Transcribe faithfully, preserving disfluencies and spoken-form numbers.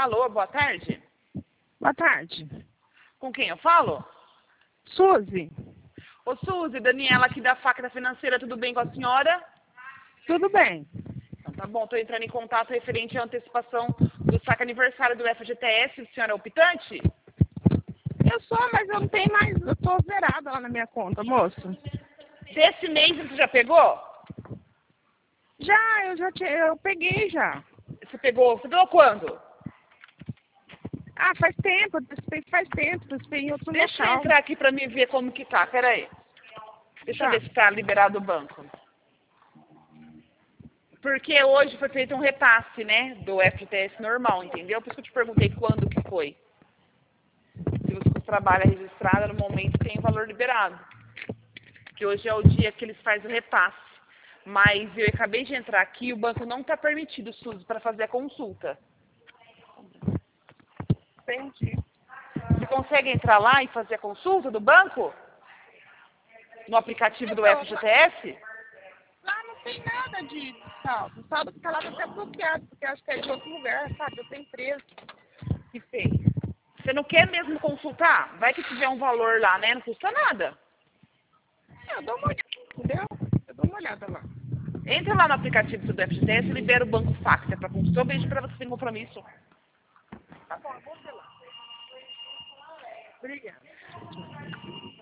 Alô, boa tarde. Boa tarde. Com quem eu falo? Suzy, Ô, Suzy, Daniela aqui da Facta Financeira, tudo bem com a senhora? tudo bem? Então tá bom, tô entrando em contato referente à antecipação do saque aniversário do F G T S. A senhora é optante? Eu sou, mas eu não tenho mais, eu tô zerada lá na minha conta, moço. Desse mês você já pegou? Já, eu já te, eu peguei já. Você pegou, você pegou quando? Ah, faz tempo, eu participei faz tempo, participei em outro Deixa eu local. entrar aqui pra me ver como que tá, peraí. Deixa eu Tá. ver se tá liberado o banco. Porque hoje foi feito um repasse, né, do F G T S normal, entendeu? Por isso que eu te perguntei quando que foi. Se você trabalha registrada, no momento tem o valor liberado. Que hoje é o dia que eles fazem o repasse. Mas eu acabei de entrar aqui e o banco não está permitido, Suzy, para fazer a consulta. Entendi. Você consegue entrar lá e fazer a consulta do banco? No aplicativo do F G T S? Lá não tem nada de saldo. O saldo que tá lá tá até bloqueado, porque acho que é de outro lugar, sabe? Eu tenho empresa que fez. Você não quer mesmo consultar? Vai que tiver um valor lá, né? Não custa nada. Eu dou uma olhada, entendeu? Eu dou uma olhada lá. Entra lá no aplicativo do F G T S e libera o Banco Facta para consulta. Eu vejo para você sem compromisso. Tá bom, eu vou ver lá. Obrigada.